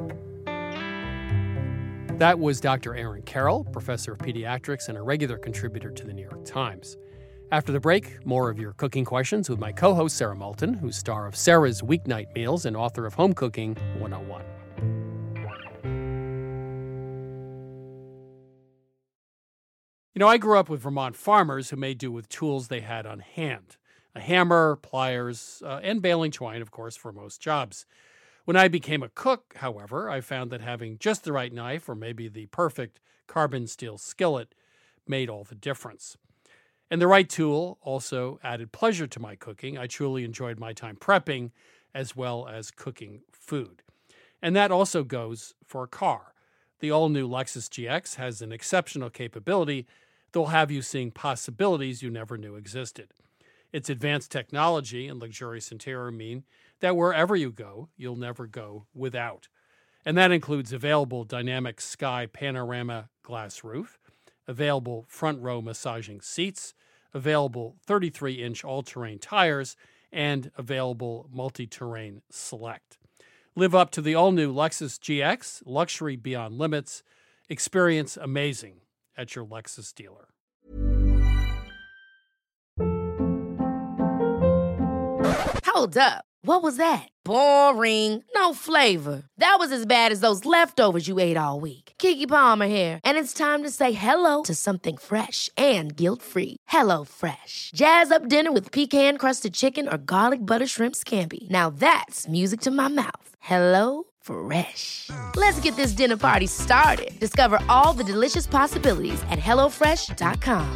That was Dr. Aaron Carroll, professor of pediatrics and a regular contributor to the New York Times. After the break, more of your cooking questions with my co-host Sarah Moulton, who's star of Sarah's Weeknight Meals and author of Home Cooking 101. I grew up with Vermont farmers who made do with tools they had on hand. A hammer, pliers, and baling twine, of course, for most jobs. When I became a cook, however, I found that having just the right knife or maybe the perfect carbon steel skillet made all the difference. And the right tool also added pleasure to my cooking. I truly enjoyed my time prepping as well as cooking food. And that also goes for a car. The all-new Lexus GX has an exceptional capability They'll have you seeing possibilities you never knew existed. Its advanced technology and luxurious interior mean that wherever you go, you'll never go without. And that includes available dynamic sky panorama glass roof, available front row massaging seats, available 33-inch all-terrain tires, and available multi-terrain select. Live up to the all-new Lexus GX, luxury beyond limits. Experience amazing at your Lexus dealer. Hold up. What was that? Boring. No flavor. That was as bad as those leftovers you ate all week. Keke Palmer here, and it's time to say hello to something fresh and guilt-free. Hello Fresh. Jazz up dinner with pecan-crusted chicken or garlic butter shrimp scampi. Now that's music to my mouth. Hello Fresh. Let's get this dinner party started. Discover all the delicious possibilities at hellofresh.com.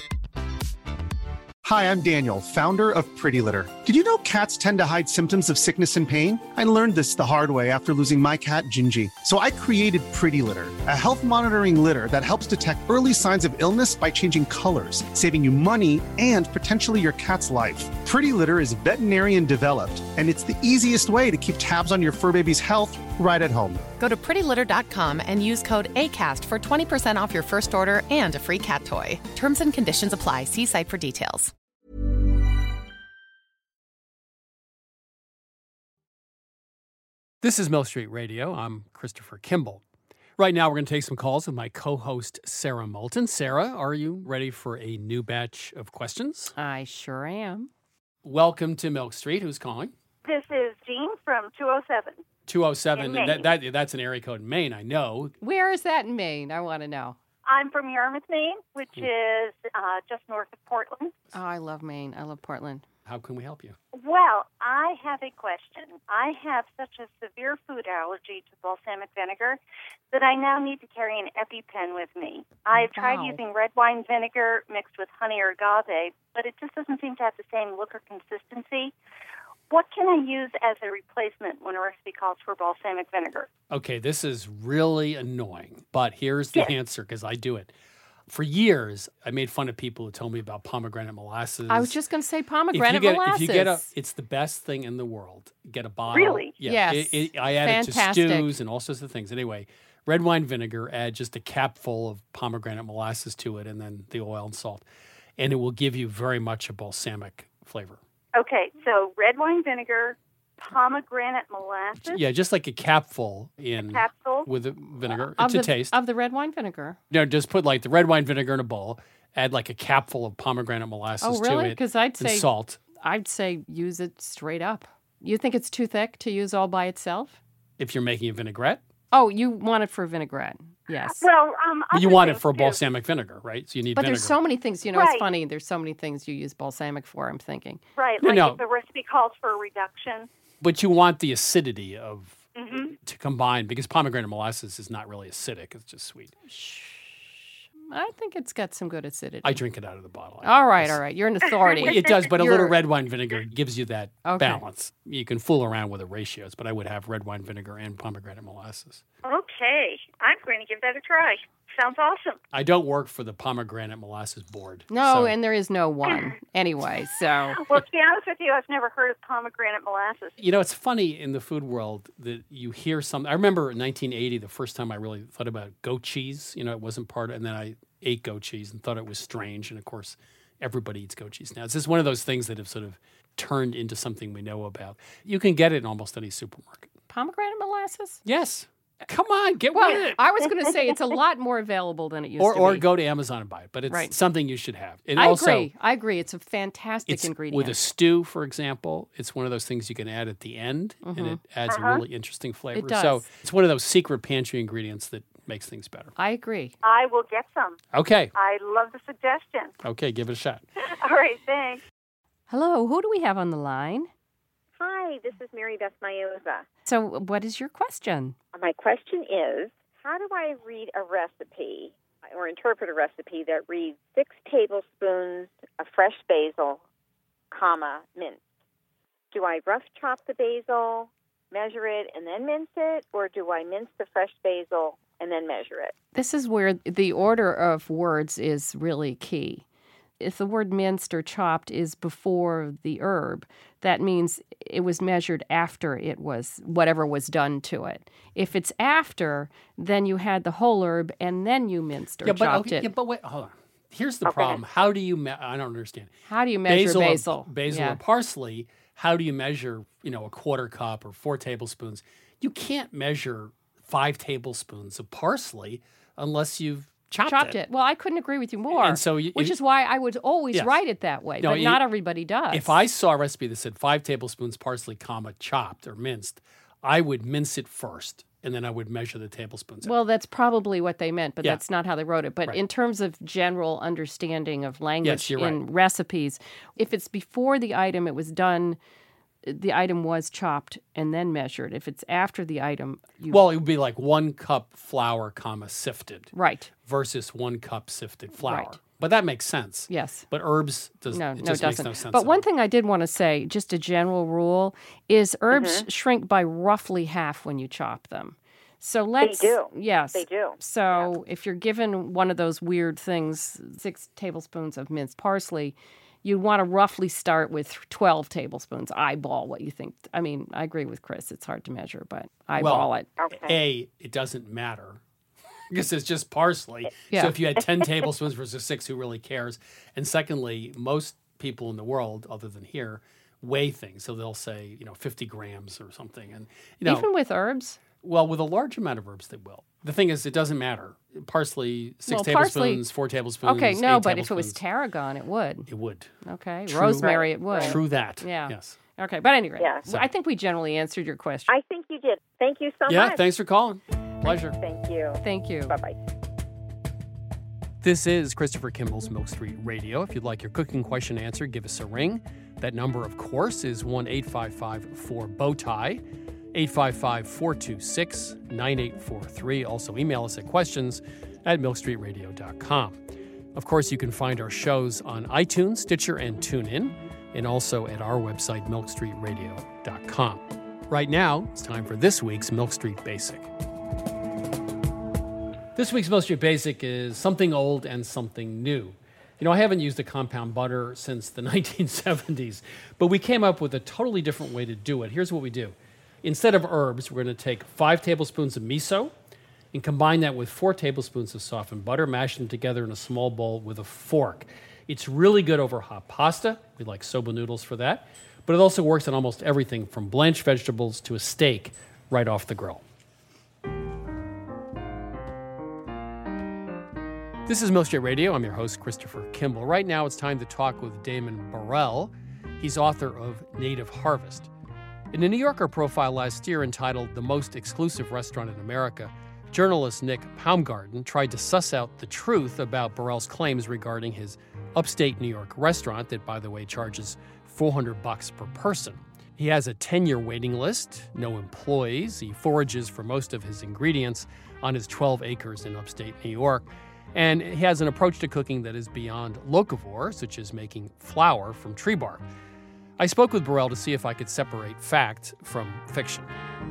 Hi, I'm Daniel, founder of Pretty Litter. Did you know cats tend to hide symptoms of sickness and pain? I learned this the hard way after losing my cat, Gingy. So I created Pretty Litter, a health monitoring litter that helps detect early signs of illness by changing colors, saving you money and potentially your cat's life. Pretty Litter is veterinarian developed, and it's the easiest way to keep tabs on your fur baby's health right at home. Go to prettylitter.com and use code ACAST for 20% off your first order and a free cat toy. Terms and conditions apply. See site for details. This is Milk Street Radio. I'm Christopher Kimball. Right now, we're going to take some calls with my co-host, Sarah Moulton. Sarah, are you ready for a new batch of questions? I sure am. Welcome to Milk Street. Who's calling? This is Jean from 207. 207. In And that's an area code in Maine, I know. Where is that in Maine? I want to know. I'm from Yarmouth, Maine, which is just north of Portland. Oh, I love Maine. I love Portland. How can we help you? Well, I have a question. I have such a severe food allergy to balsamic vinegar that I now need to carry an EpiPen with me. I've tried using red wine vinegar mixed with honey or agave, but it just doesn't seem to have the same look or consistency. What can I use as a replacement when a recipe calls for balsamic vinegar? Okay, this is really annoying, but here's the answer because I do it. For years, I made fun of people who told me about pomegranate molasses. I was just going to say pomegranate molasses. If you get it's the best thing in the world. Get a bottle. Really? Yeah. Yes. I add Fantastic. it to stews and all sorts of things. Anyway, red wine vinegar, add just a capful of pomegranate molasses to it and then the oil and salt. And it will give you very much a balsamic flavor. Okay, so red wine vinegar, pomegranate molasses. Yeah, just like a capful with the vinegar to taste. Of the red wine vinegar. No, just put like the red wine vinegar in a bowl, add like a capful of pomegranate molasses to it. Because I'd say salt. I'd say use it straight up. You think it's too thick to use all by itself? If you're making a vinaigrette? Oh, you want it for vinaigrette. Yes. Well, you want it for balsamic vinegar, right? So you need But vinegar. there's so many things, Right. it's funny. There's so many things you use balsamic for, I'm thinking. Right, No, like no. if the recipe calls for a reduction. But you want the acidity of Mm-hmm. to combine because pomegranate molasses is not really acidic. It's just sweet. I think it's got some good acidity. I drink it out of the bottle. All right. You're an authority. It does, but a You're- little red wine vinegar gives you that Okay. balance. You can fool around with the ratios, but I would have red wine vinegar and pomegranate molasses. Okay, I'm going to give that a try. Sounds awesome. I don't work for the pomegranate molasses board. No, so- and there is no one anyway. So Well, to be honest with you, I've never heard of pomegranate molasses. You know, it's funny in the food world that you hear some. I remember in 1980, the first time I really thought about goat cheese. You know, it wasn't part of, and then I ate goat cheese and thought it was strange. And of course, everybody eats goat cheese now. It's just one of those things that have sort of turned into something we know about. You can get it in almost any supermarket. pomegranate molasses? Yes. Come on, get Well, with it. I was going to say it's a lot more available than it used to Or be. go to Amazon and buy it, but it's Right. something you should have. And I also, agree. I agree. It's a fantastic it's ingredient. with a stew, for example. It's one of those things you can add at the end, and it adds a really interesting flavor. does. So it's one of those secret pantry ingredients that makes things better. I agree. I will get some. Okay. I love the suggestion. Okay, give it a shot. All right, thanks. Hello, who do we have on the line? Hi, this is Mary Beth Mayoza. So, what is your question? My question is, how do I read a recipe or interpret a recipe that reads 6 tablespoons of fresh basil, minced? Do I rough chop the basil, measure it, and then mince it, or do I mince the fresh basil and then measure it. This is where the order of words is really key. If the word minced or chopped is before the herb, that means it was measured after it was whatever was done to it. If it's after, then you had the whole herb and then you minced or chopped it. Yeah, but wait, hold on. Here's the problem. How do you I don't understand. How do you measure basil? Basil or parsley, how do you measure, a quarter cup or 4 tablespoons? You can't measure 5 tablespoons of parsley unless you've chopped it. Well, I couldn't agree with you more. And so which is why I would always write it that way, but not everybody does. If I saw a recipe that said 5 tablespoons parsley, chopped or minced, I would mince it first, and then I would measure the tablespoons. Well, that's probably what they meant, but that's not how they wrote it. But in terms of general understanding of language in recipes, if it's before the item, it was done, the item was chopped and then measured. If it's after the item, it would be like 1 cup flour, sifted. Right. Versus 1 cup sifted flour. Right. But that makes sense. Yes. But herbs it makes no sense. But one thing I did want to say, just a general rule, is herbs shrink by roughly half when you chop them. So let's... They do. Yes. They do. So if you're given one of those weird things, 6 tablespoons of minced parsley, you'd want to roughly start with 12 tablespoons. Eyeball what you think. I mean, I agree with Chris. It's hard to measure, but eyeball it. Okay. It doesn't matter because it's just parsley. Yeah. So if you had 10 tablespoons versus 6, who really cares? And secondly, most people in the world, other than here, weigh things. So they'll say, 50 grams or something. And even with herbs? Well, with a large amount of herbs, they will. The thing is, it doesn't matter. Parsley, 6 tablespoons, 4 tablespoons. Okay, no, but if it tablespoons. was tarragon, it would. It would. Okay, True. rosemary, it would. True that. Yeah. Yes. Okay, but anyway, So I think we generally answered your question. I think you did. Thank you so much. Yeah, thanks for calling. Pleasure. Thank you. Thank you. Bye-bye. This is Christopher Kimball's Milk Street Radio. If you'd like your cooking question answered, give us a ring. That number, of course, is 1-855-4-BOW-TIE, 855-426-9843. Also, email us at questions@milkstreetradio.com. Of course, you can find our shows on iTunes, Stitcher, and TuneIn, and also at our website, milkstreetradio.com. Right now, it's time for this week's Milk Street Basic. This week's Milk Street Basic is something old and something new. I haven't used a compound butter since the 1970s, but we came up with a totally different way to do it. Here's what we do. Instead of herbs, we're going to take 5 tablespoons of miso and combine that with 4 tablespoons of softened butter, mash them together in a small bowl with a fork. It's really good over hot pasta. We like soba noodles for that. But it also works on almost everything from blanched vegetables to a steak right off the grill. This is Milk Street Radio. I'm your host, Christopher Kimball. Right now, it's time to talk with Damon Burrell. He's author of Native Harvest. In a New Yorker profile last year entitled The Most Exclusive Restaurant in America, journalist Nick Paumgarten tried to suss out the truth about Burrell's claims regarding his upstate New York restaurant that, by the way, charges $400 per person. He has a 10-year waiting list, no employees. He forages for most of his ingredients on his 12 acres in upstate New York. And he has an approach to cooking that is beyond locavore, such as making flour from tree bark. I spoke with Burrell to see if I could separate fact from fiction.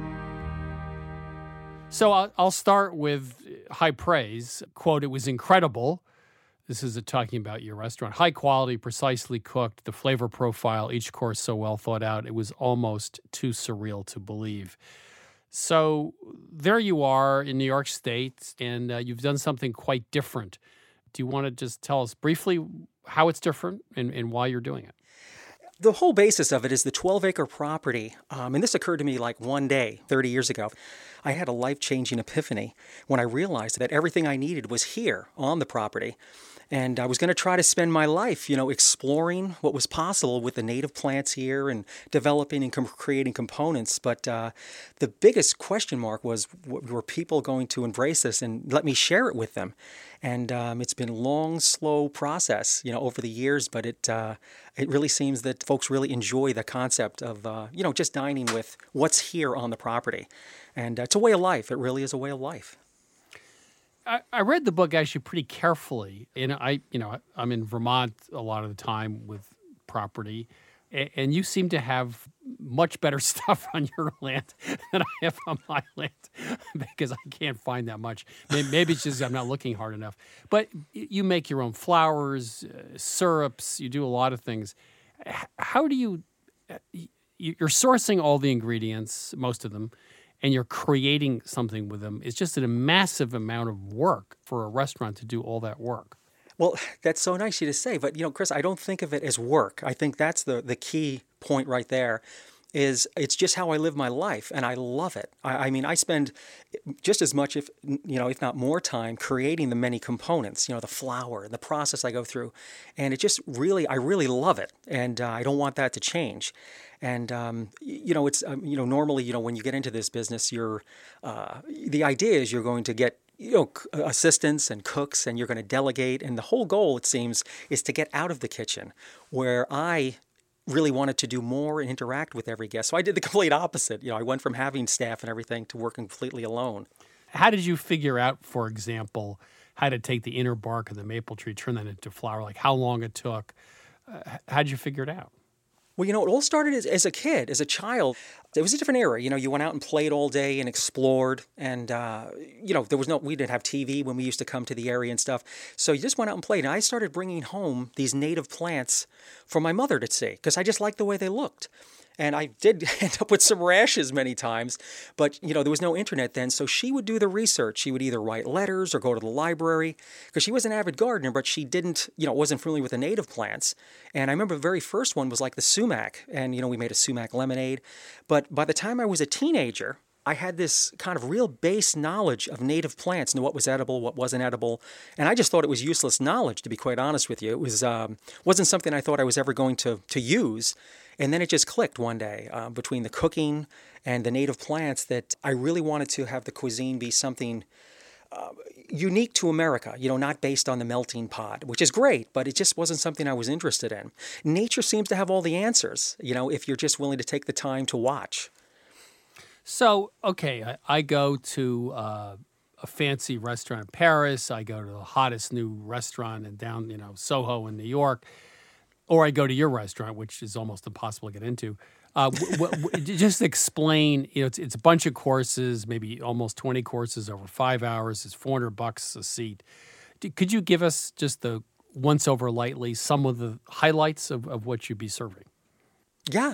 So I'll start with high praise. Quote, "It was incredible." This is talking about your restaurant. High quality, precisely cooked, the flavor profile, each course so well thought out. It was almost too surreal to believe. So there you are in New York State, and you've done something quite different. Do you want to just tell us briefly how it's different and why you're doing it? The whole basis of it is the 12-acre property, and this occurred to me like one day, 30 years ago. I had a life-changing epiphany when I realized that everything I needed was here on the property. And I was going to try to spend my life, exploring what was possible with the native plants here and developing and creating components. But the biggest question mark was, were people going to embrace this and let me share it with them? And it's been a long, slow process, over the years. But it really seems that folks really enjoy the concept of, just dining with what's here on the property. And it's a way of life. It really is a way of life. I read the book actually pretty carefully, and I'm in Vermont a lot of the time with property. And you seem to have much better stuff on your land than I have on my land because I can't find that much. Maybe it's just I'm not looking hard enough. But you make your own flours, syrups. You do a lot of things. How do you? You're sourcing all the ingredients, most of them, and you're creating something with them. It's just a massive amount of work for a restaurant to do all that work. Well, that's so nice of you to say. But, Chris, I don't think of it as work. I think that's the key point right there is it's just how I live my life, and I love it. I mean, I spend just as much, if not more time creating the many components, the flour, the process I go through. And it just I really love it, and I don't want that to change. And, it's, normally, when you get into this business, the idea is you're going to get assistants and cooks, and you're going to delegate. And the whole goal, it seems, is to get out of the kitchen, where I really wanted to do more and interact with every guest. So I did the complete opposite. I went from having staff and everything to working completely alone. How did you figure out, for example, how to take the inner bark of the maple tree, turn that into flour, like how long it took? How did you figure it out? Well, it all started as a kid, as a child. It was a different era. You went out and played all day and explored. And, we didn't have TV when we used to come to the area and stuff. So you just went out and played. And I started bringing home these native plants for my mother to see because I just liked the way they looked. And I did end up with some rashes many times, but, there was no internet then, so she would do the research. She would either write letters or go to the library, because she was an avid gardener, but she didn't, wasn't familiar with the native plants. And I remember the very first one was like the sumac, and, we made a sumac lemonade. But by the time I was a teenager, I had this kind of real base knowledge of native plants and what was edible, what wasn't edible. And I just thought it was useless knowledge, to be quite honest with you. It wasn't something I thought I was ever going to use. And then it just clicked one day between the cooking and the native plants that I really wanted to have the cuisine be something unique to America, not based on the melting pot, which is great, but it just wasn't something I was interested in. Nature seems to have all the answers, if you're just willing to take the time to watch. So, okay, I go to a fancy restaurant in Paris. I go to the hottest new restaurant in down, Soho in New York. Or I go to your restaurant, which is almost impossible to get into. Just explain, it's a bunch of courses, maybe almost 20 courses over 5 hours. It's $400 a seat. Could you give us just the once over lightly some of the highlights of what you'd be serving? Yeah.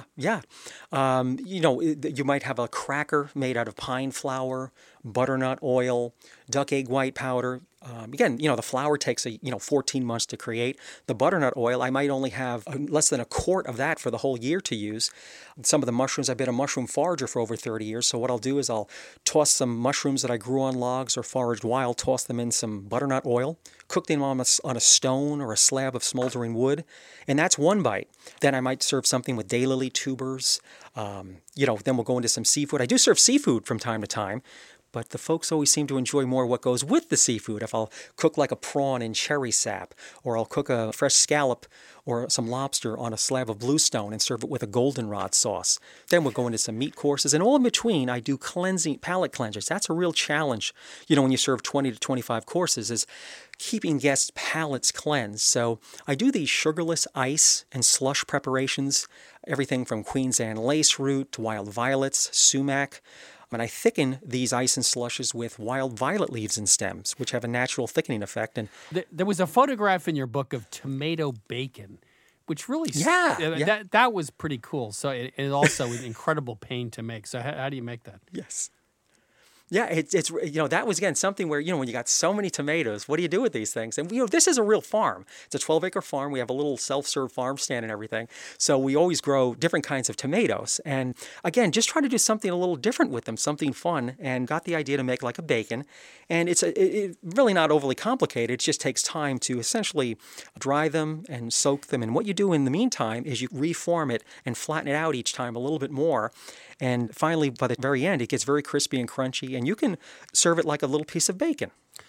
You might have a cracker made out of pine flour, butternut oil, duck egg white powder. Again, the flour takes 14 months to create. The butternut oil, I might only have less than a quart of that for the whole year to use. Some of the mushrooms, I've been a mushroom forager for over 30 years. So what I'll do is I'll toss some mushrooms that I grew on logs or foraged wild, toss them in some butternut oil, cook them on a stone or a slab of smoldering wood. And that's one bite. Then I might serve something with daylily tubers. Then we'll go into some seafood. I do serve seafood from time to time. But the folks always seem to enjoy more what goes with the seafood. If I'll cook like a prawn in cherry sap, or I'll cook a fresh scallop or some lobster on a slab of bluestone and serve it with a goldenrod sauce. Then we'll go into some meat courses. And all in between, I do palate cleansers. That's a real challenge, when you serve 20 to 25 courses, is keeping guests' palates cleansed. So I do these sugarless ice and slush preparations, everything from Queen's Anne lace root to wild violets, sumac. And I thicken these ice and slushes with wild violet leaves and stems, which have a natural thickening effect. And there was a photograph in your book of tomato bacon, which really that was pretty cool. So it also an incredible pain to make. So how do you make that? Yes. Yeah, it's that was, again, something where, when you got so many tomatoes, what do you do with these things? And, this is a real farm. It's a 12-acre farm. We have a little self-serve farm stand and everything. So we always grow different kinds of tomatoes. And, again, just trying to do something a little different with them, something fun, and got the idea to make like a bacon. And it's really not overly complicated. It just takes time to essentially dry them and soak them. And what you do in the meantime is you reform it and flatten it out each time a little bit more. And finally, by the very end, it gets very crispy and crunchy, and you can serve it like a little piece of bacon.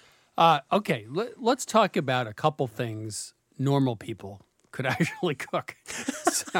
Okay, let's talk about a couple things normal people could actually cook. So,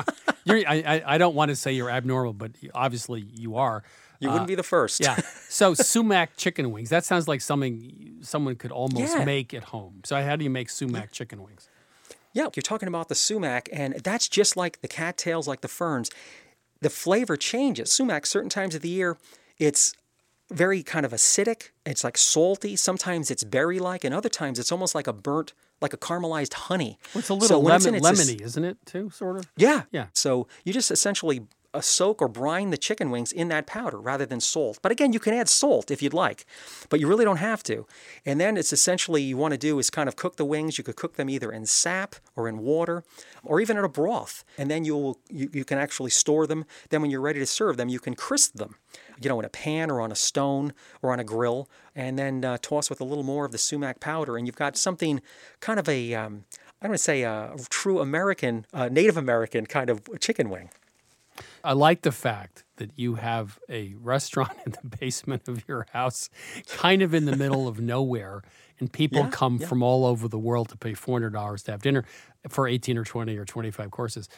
I don't want to say you're abnormal, but obviously you are. You wouldn't be the first. Yeah. So sumac chicken wings, that sounds like something someone could almost make at home. So how do you make sumac chicken wings? Yeah, you're talking about the sumac, and that's just like the cattails, like the ferns. The flavor changes. Sumac, certain times of the year, it's very kind of acidic. It's like salty. Sometimes it's berry-like, and other times it's almost like a burnt, like a caramelized honey. Well, it's a little lemony, isn't it, too, sort of? Yeah. Yeah. So you just essentially soak or brine the chicken wings in that powder rather than salt. But again, you can add salt if you'd like, but you really don't have to. And then it's essentially, you want to do is kind of cook the wings. You could cook them either in sap or in water or even in a broth. And then you can actually store them. Then when you're ready to serve them, you can crisp them, in a pan or on a stone or on a grill, and then toss with a little more of the sumac powder. And you've got something kind of I don't want to say a true American, Native American kind of chicken wing. I like the fact that you have a restaurant in the basement of your house, kind of in the middle of nowhere, and people come from all over the world to pay $400 to have dinner for 18 or 20 or 25 courses.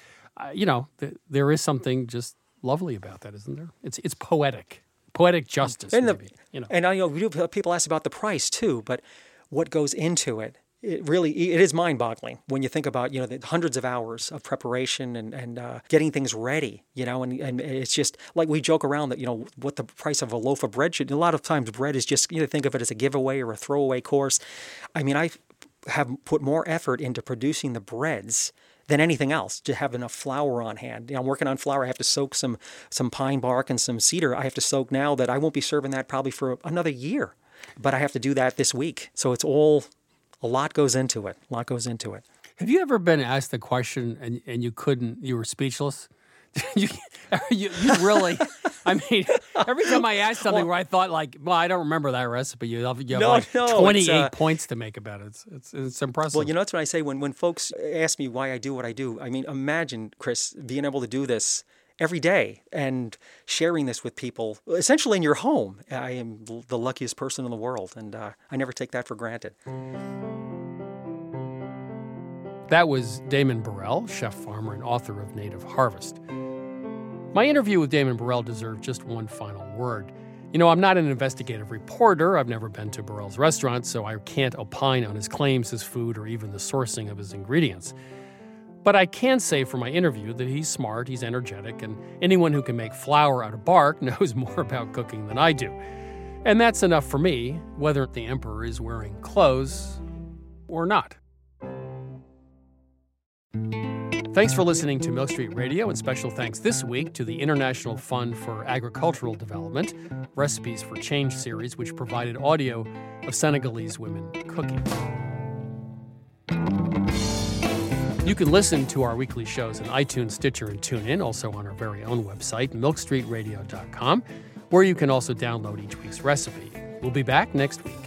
There is something just lovely about that, isn't there? It's poetic justice. And maybe, and people ask about the price too, but what goes into it? It is mind-boggling when you think about, the hundreds of hours of preparation and getting things ready, and it's just like we joke around that, what the price of a loaf of bread should. A lot of times bread is just, think of it as a giveaway or a throwaway course. I mean, I have put more effort into producing the breads than anything else, to have enough flour on hand. I'm working on flour. I have to soak some pine bark and some cedar. I have to soak now that I won't be serving that probably for another year, but I have to do that this week. So it's all... A lot goes into it. Have you ever been asked the question and you were speechless? you really, I mean, every time I asked something where I thought I don't remember that recipe, you have 28 points to make about it. It's impressive. Well, that's what I say when folks ask me why I do what I do. I mean, imagine, Chris, being able to do this every day and sharing this with people, essentially in your home. I am the luckiest person in the world, and I never take that for granted. That was Damon Burrell, chef, farmer, and author of Native Harvest. My interview with Damon Burrell deserved just one final word. I'm not an investigative reporter. I've never been to Burrell's restaurant, so I can't opine on his claims, his food, or even the sourcing of his ingredients. But I can say for my interview that he's smart, he's energetic, and anyone who can make flour out of bark knows more about cooking than I do. And that's enough for me, whether the emperor is wearing clothes or not. Thanks for listening to Milk Street Radio, and special thanks this week to the International Fund for Agricultural Development, Recipes for Change series, which provided audio of Senegalese women cooking. You can listen to our weekly shows on iTunes, Stitcher, and TuneIn, also on our very own website, milkstreetradio.com, where you can also download each week's recipe. We'll be back next week.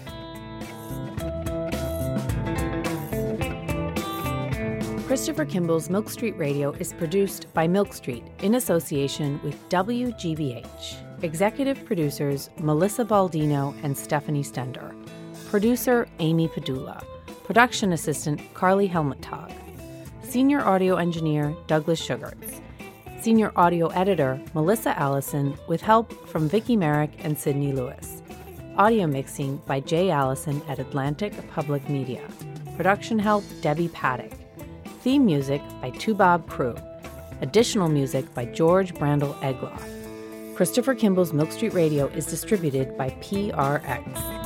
Christopher Kimball's Milk Street Radio is produced by Milk Street in association with WGBH. Executive producers Melissa Baldino and Stephanie Stender. Producer Amy Padula. Production assistant Carly Helmuttag. Senior audio engineer Douglas Sugarts. Senior audio editor Melissa Allison with help from Vicki Merrick and Sydney Lewis. Audio mixing by Jay Allison at Atlantic Public Media. Production help Debbie Paddock. Theme music by Tubob Crew. Additional music by George Brandel Egloff. Christopher Kimball's Milk Street Radio is distributed by PRX.